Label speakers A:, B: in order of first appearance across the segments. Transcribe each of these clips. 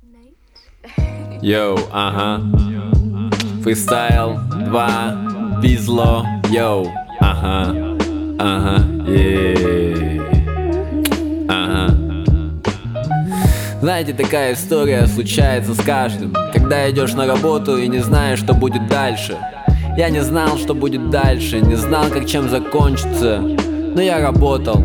A: Йоу, ага. Фристайл 2, Визло, йоу, ага, ага, ага. Знаете, такая история случается с каждым, когда идешь на работу и не знаешь, что будет дальше. Я не знал, что будет дальше, не знал, как чем закончится. Но я работал.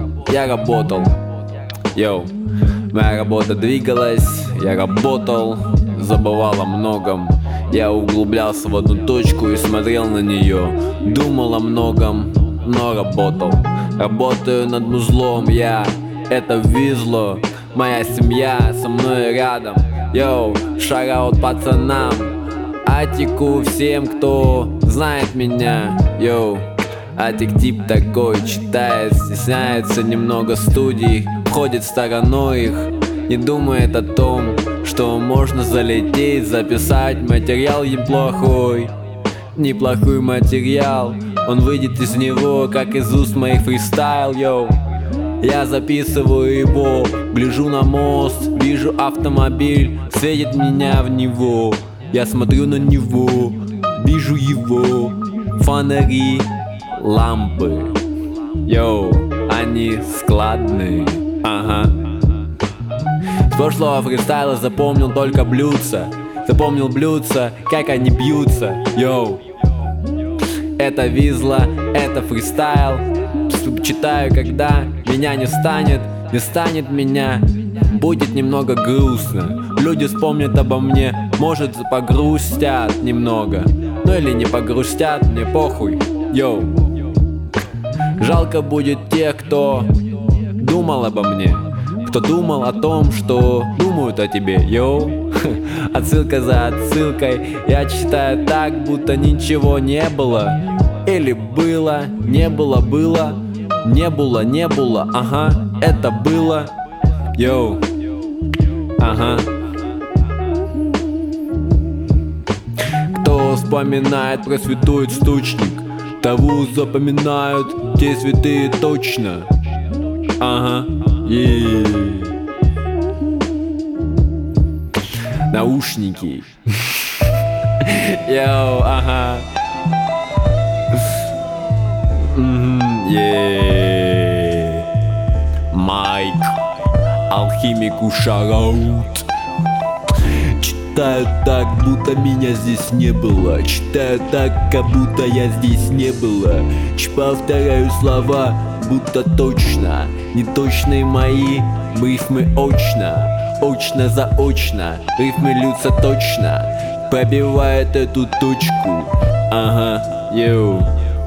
A: Йоу, моя работа двигалась, я работал, забывал о многом. Я углублялся в одну точку и смотрел на нее, думал о многом, но работал. Работаю над музлом я, это Визло, моя семья со мной рядом. Йоу, шараут пацанам, Атику, всем, кто знает меня. Йоу, Атик тип такой, читает, стесняется немного студий, ходит стороной их, не думает о том, что можно залететь, записать материал неплохой материал. Он выйдет из него, как из уст моих фристайл, йоу. Я записываю его, гляжу на мост, вижу автомобиль, светит меня в него. Я смотрю на него, вижу его, фонари, лампы. Йоу, они складные, ага. С прошлого фристайла запомнил только блюдца. Запомнил блюдца, как они бьются. Йоу, это Визло, это фристайл. Читаю, когда меня не станет меня, будет немного грустно. Люди вспомнят обо мне, может погрустят немного. Ну или не погрустят, мне похуй. Йоу, жалко будет тех, кто думал обо мне, кто думал о том, что думают о тебе. Йоу, отсылка за отсылкой. Я читаю так, будто ничего не было. Или было, не было, было. Не было, ага, это было. Йоу, ага. Кто вспоминает про святой источник, того запоминают те святые точно. Ага, наушники. Йоу, ага. Майк, алхимику шараут. Читаю так, будто меня здесь не было. Читаю так, как будто я здесь не было. Повторяю слова, будто точно. Неточные мои рифмы очно-заочно. Рифмы льются точно, пробивает эту точку. Ага, йоу.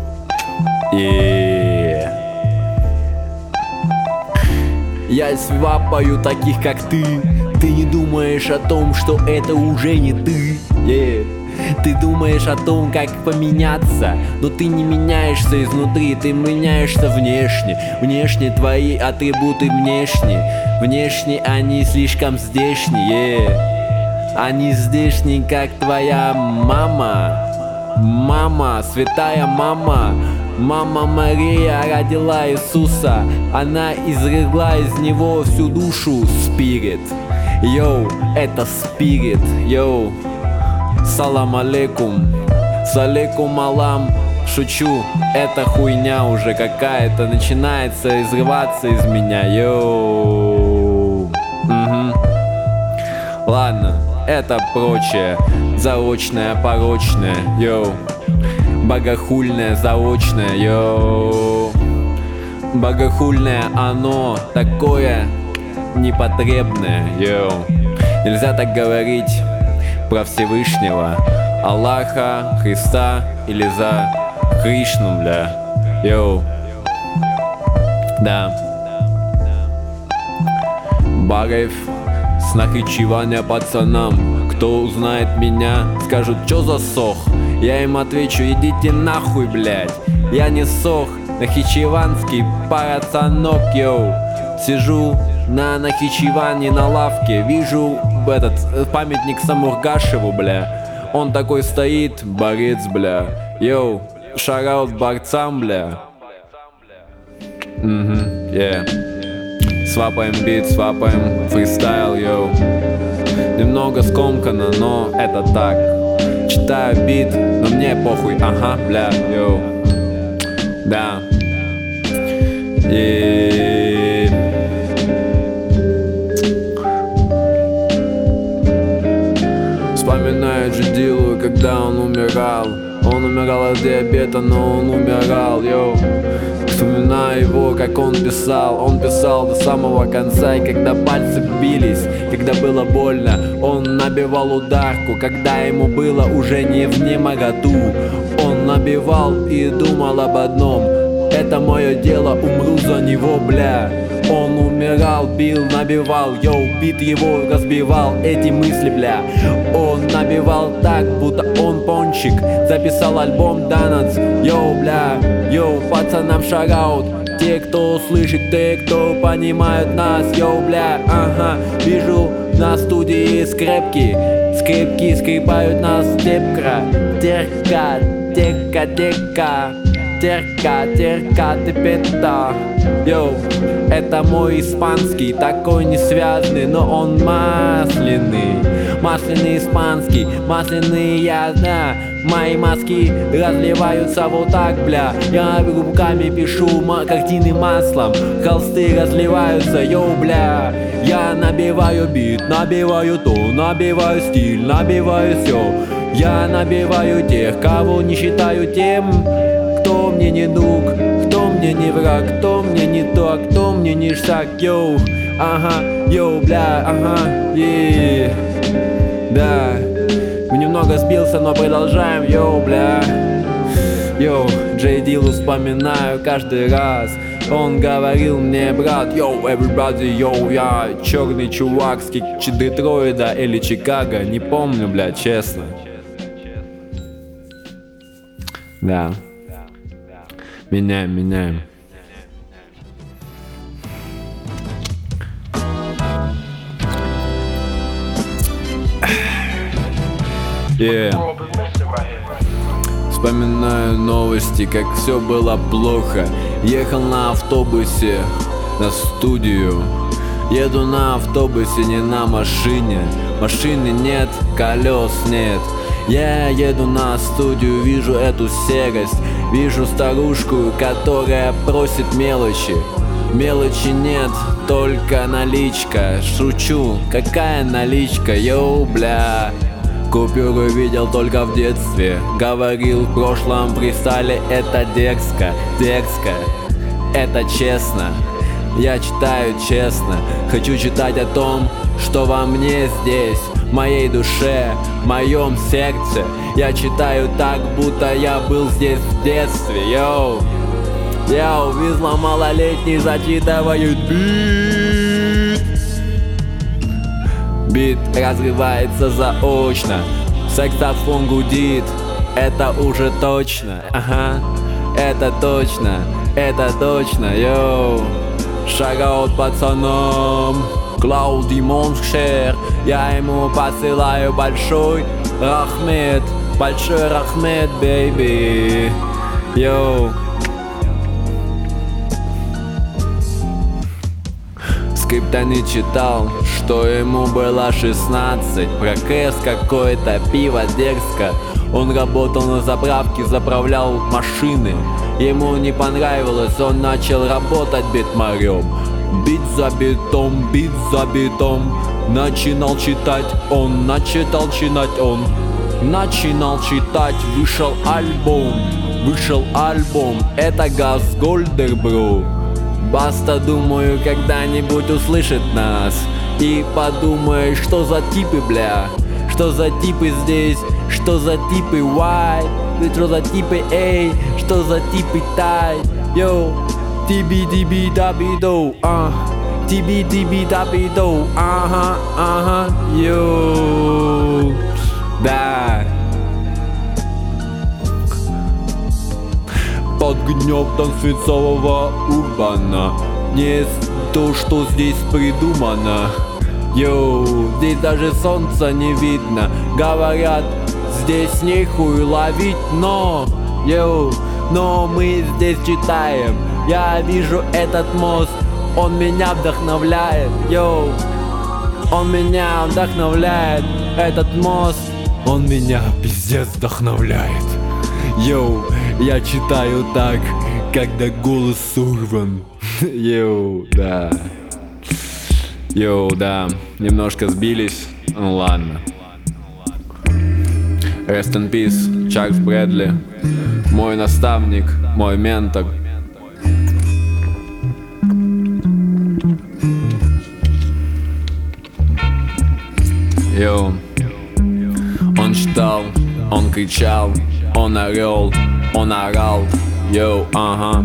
A: Я свапаю таких, как ты. Ты не думаешь о том, что это уже не ты. Ты думаешь о том, как поменяться, но ты не меняешься изнутри, ты меняешься внешне. Внешне твои атрибуты внешне они слишком здешние. Они здешние, как твоя мама. Мама, святая мама. Мама Мария родила Иисуса. Она изрегла из него всю душу. Спирит. Йоу, это спирит. Йоу, салам алейкум. Салейкум алам. Шучу, это хуйня уже какая-то начинается изрываться из меня. Йоу. Ладно, это прочее. Заочное, порочное. Йоу. Богохульное, заочное. Йоу. Богохульное оно такое непотребное. Йоу. Нельзя так говорить про Всевышнего, Аллаха, Христа или за Кришну, бля. Йоу. Да. Барев с нахичевания пацанам. Кто узнает меня, скажут, чё за сох? Я им отвечу, идите нахуй, блядь. Я не сох, нахичеванский пацанок, йоу. Сижу на Нахичеване на лавке, вижу этот памятник Самургашеву, бля. Он такой стоит, борец, бля. Йоу, шараут борцам, бля. Свапаем бит, свапаем фристайл, йоу. немного скомкано, но это так. Читаю бит, но мне похуй, ага, бля, йоу. Да. И... Вспоминаю Джидилу, когда он умирал. Он умирал от диабета, но он умирал, йоу. Вспоминаю его, как он писал до самого конца. И когда пальцы бились, когда было больно, он набивал ударку. Когда ему было уже не внемоготу, он набивал и думал об одном: это мое дело, умру за него, бля. Он умирал, бил, набивал, йоу, бит его разбивал, эти мысли, бля. Он набивал так, будто он пончик. Записал альбом Donuts, йоу, бля, йоу, пацанам шараут. Те, кто слышит, те, кто понимают нас, йоу, бля, ага. Вижу на студии скрепки скрипают нас тепка. Терка, тека, тека. Терка, тепета. Йоу, это мой испанский, такой несвязный, но он масляный. Масляный испанский, масляный я, да. Мои мазки разливаются вот так, бля. Я руками пишу картины маслом, холсты разливаются, йоу, бля. Я набиваю бит, набиваю тон, набиваю стиль, набиваю все. Я набиваю тех, кого не считаю тем, кто мне не друг, кто мне не враг, кто мне не то, кто мне не шаг, йоу, ага, йоу, бля, ага, да. Немного сбился, но продолжаем, йоу, бля. Йоу, Джей Дилу вспоминаю каждый раз. Он говорил мне: брат, йоу, everybody, йоу, я черный чувак с Детройда или Чикаго, не помню, бля, честно. Да. Меняем. Вспоминаю новости, как все было плохо. Ехал на автобусе на студию. Еду на автобусе, не на машине. Машины нет, колес нет. Я еду на студию, вижу эту серость. Вижу старушку, которая просит мелочи. Мелочи нет, только наличка. Шучу, какая наличка, йоу, бля. Купюру видел только в детстве. Говорил в прошлом фристайле, это дерзко. Это честно. Я читаю честно. Хочу читать о том, что во мне здесь, в моей душе, в моем сердце. Я читаю так, будто я был здесь в детстве. Йоу, везла малолетний зачитывают бит. Бит разрывается заочно. Саксофон гудит. Это уже точно. Ага, это точно, йоу. Шагаут пацаном. Клауди Моншер. Я ему посылаю большой рахмет, бэйби. Йоу. Скриптонит читал, что ему было 16. Про кэс какое-то пиво дерзко. Он работал на заправке, заправлял машины. Ему не понравилось, он начал работать битмарем. Бит за битом. Начинал читать, начинал читать. Вышел альбом, это Газгольдер, бро. Баста, думаю, когда-нибудь услышит нас и подумает, что за типы, бля. Что за типы здесь, что за типы why, что за типы эй, что за типы тай. Йоу, тиби-диби-даби-доу, тиби-диби-даби-доу, ага, йоу, да. Под гнетом свинцового урбана не то, что здесь придумано. Йоу, здесь даже солнца не видно. Говорят, здесь нехуй ловить, но мы здесь читаем. Я вижу этот мост, он меня вдохновляет. Йоу, Он меня вдохновляет, этот мост. Он меня пиздец вдохновляет. Йоу, я читаю так, когда голос сорван. Йоу, да. Йоу, да. Немножко сбились. Ну ладно. Rest in peace, Чарльз Брэдли. Мой наставник, мой ментор. Йоу. Он читал, он кричал, он орел, он орал. Йоу, ага.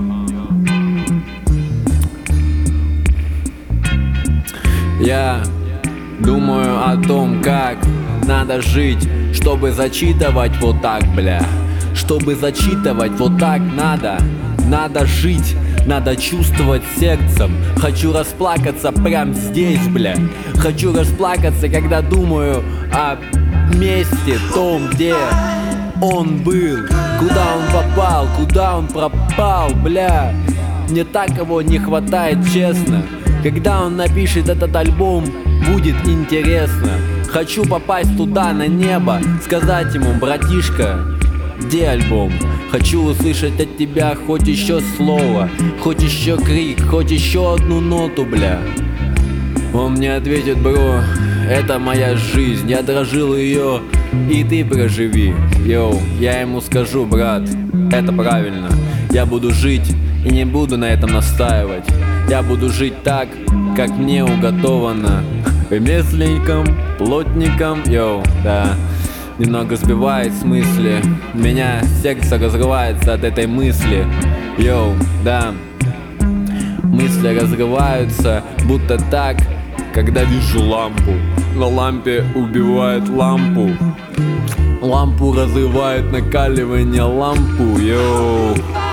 A: Я думаю о том, как надо жить, чтобы зачитывать вот так, бля. Чтобы зачитывать вот так надо жить, надо чувствовать сердцем. Хочу расплакаться прям здесь, бля. Хочу расплакаться, когда думаю о месте том, где он был, куда он попал, куда он пропал, бля. Мне так его не хватает, честно. Когда он напишет этот альбом, будет интересно. Хочу попасть туда, на небо, сказать ему: братишка, где альбом? Хочу услышать от тебя хоть еще слово, хоть еще крик, хоть еще одну ноту, бля. Он мне ответит: бро, это моя жизнь, я дрожил ее, и ты проживи. Йоу, я ему скажу: брат, это правильно. Я буду жить и не буду на этом настаивать. Я буду жить так, как мне уготовано. Ремесленником, плотником, йоу, да. Немного сбивает с мысли. Меня сердце разрывается от этой мысли. Йоу, да. Мысли разрываются, будто так, когда вижу лампу. На лампе убивает лампу. Лампу разрывает накаливание лампу. Йоу.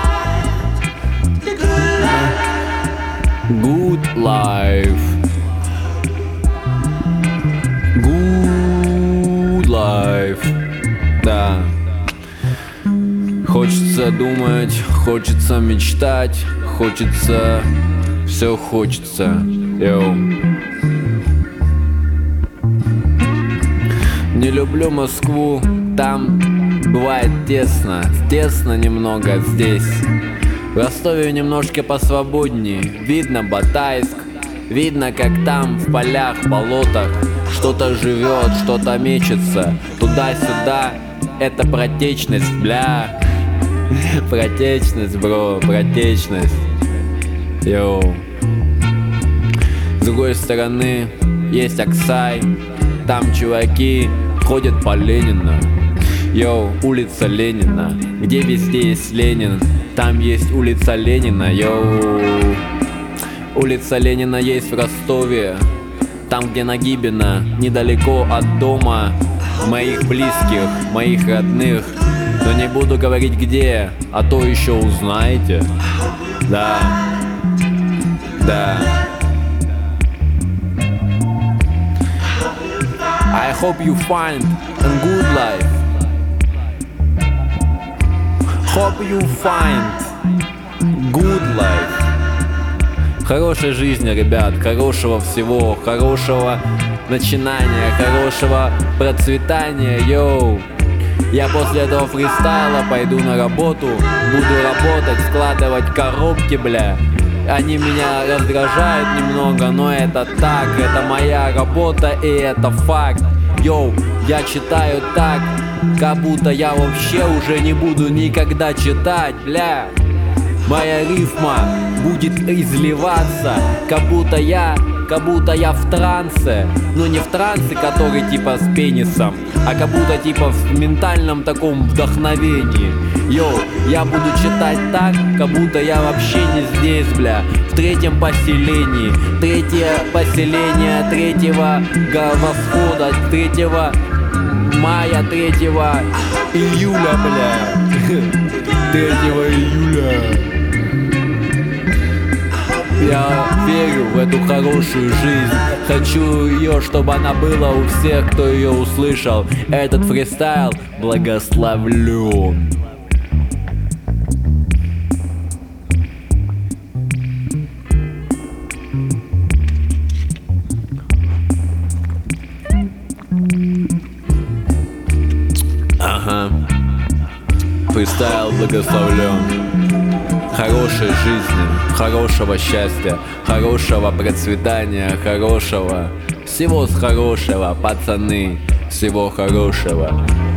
A: Good life. Good life. Да. Хочется думать, хочется мечтать, хочется, все хочется. Йоу. Не люблю Москву, там бывает тесно. Тесно немного здесь. В Ростове немножко посвободнее. Видно Батайск, видно, как там в полях, болотах что-то живет, что-то мечется. Туда-сюда, это протечность, бля. Протечность, бро, протечность. Йоу. С другой стороны есть Аксай. Там чуваки ходят по Ленина. Йоу, улица Ленина, где везде есть Ленин. Там есть улица Ленина, йоу. Улица Ленина есть в Ростове. Там, где Нагибина, недалеко от дома моих близких, моих родных. Но не буду говорить где, а то еще узнаете. Да. Да. I hope you find a good life. Hope you find good life. Хорошей жизни, ребят, хорошего всего, хорошего начинания, хорошего процветания, йоу. Я после этого фристайла пойду на работу, буду работать, складывать коробки, бля. Они меня раздражают немного, но это так, это моя работа и это факт. Йоу, я читаю так, как будто я вообще уже не буду никогда читать, бля. Моя рифма будет изливаться, как будто я в трансе. Но не в трансе, который типа с пенисом, а как будто типа в ментальном таком вдохновении. Йоу, я буду читать так, как будто я вообще не здесь, бля. В третьем поселении. Третье поселение 3-го восхода, 3 мая, 3 июля, бля. 3 июля. Я верю в эту хорошую жизнь. Хочу ее, чтобы она была у всех, кто ее услышал. Этот фристайл благословлен. Фристайл благословлен. Хорошей жизни, хорошего счастья, хорошего процветания, хорошего, всего хорошего, пацаны, всего хорошего.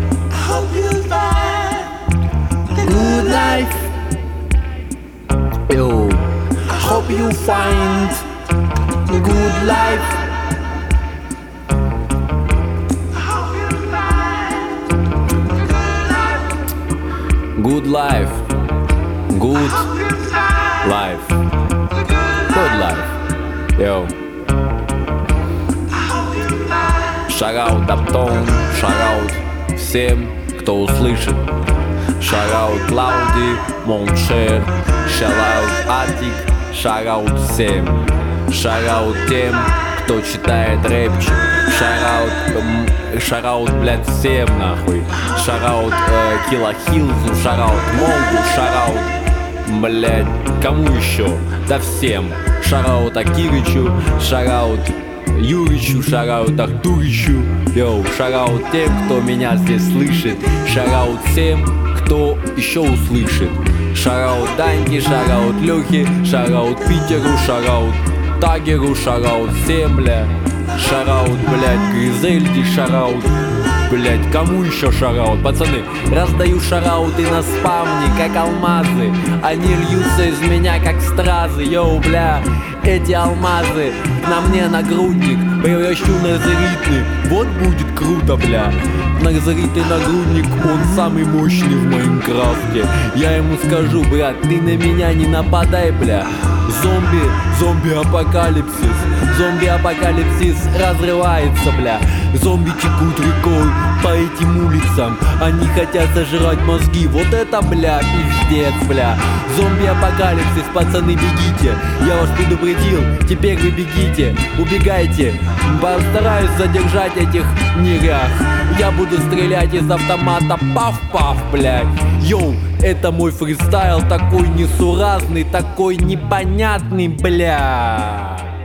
A: Good life. Yo, hope you find good life. Good life. Good life. Good life. Yo. Шараут Даптон, шараут всем, кто услышит. Шараут Клауди, Моншер, шараут Атик, шараут всем. Шараут тем, кто читает рэпчик. Шараут, блядь, всем нахуй. Шараут Килла Хилзу, шараут Молду, шараут, блядь, кому еще? Да всем. Шараут Акиричу, шараут Юричу, шараут Артуричу. Йоу, шараут тем, кто меня здесь слышит. Шараут всем, кто еще услышит. Шараут Даньке, шараут Лехе, шараут Питеру, шараут Тагеру, шараут всем, бля. Шараут, блядь, Гризельди, шараут, блядь, кому еще шараут? Пацаны, раздаю шарауты на спавне, как алмазы. Они льются из меня, как стразы. Йоу, бля, эти алмазы на мне нагрудник превращу на заритный. Вот будет круто, бля. Назаритый нагрудник, он самый мощный в Майнкрафте. Я ему скажу, брат, ты на меня не нападай, бля. Зомби-апокалипсис. Зомби-апокалипсис разрывается, бля. Зомби текут рекой по этим улицам. Они хотят сожрать мозги. Вот это, бля, пиздец, бля. Зомби-апокалипсис, пацаны, бегите. Я вас предупредил, теперь вы бегите. Убегайте. Постараюсь задержать этих нерях. Я буду стрелять из автомата. Пав-пав, блядь. Йоу, это мой фристайл, такой несуразный, такой непонятный, бля.